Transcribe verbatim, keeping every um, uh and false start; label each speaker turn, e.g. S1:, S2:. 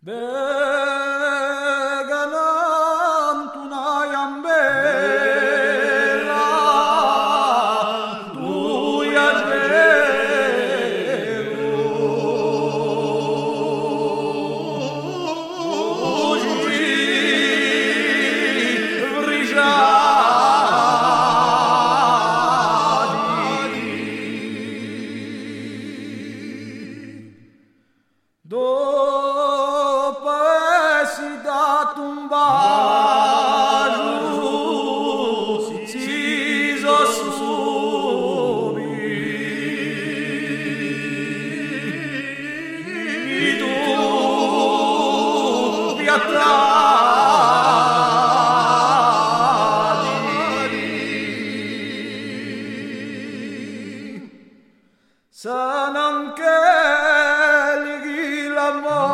S1: Beganam tunayam bella, tu dopo essi dato un bacio si subì tu piattadi sanam che l'amore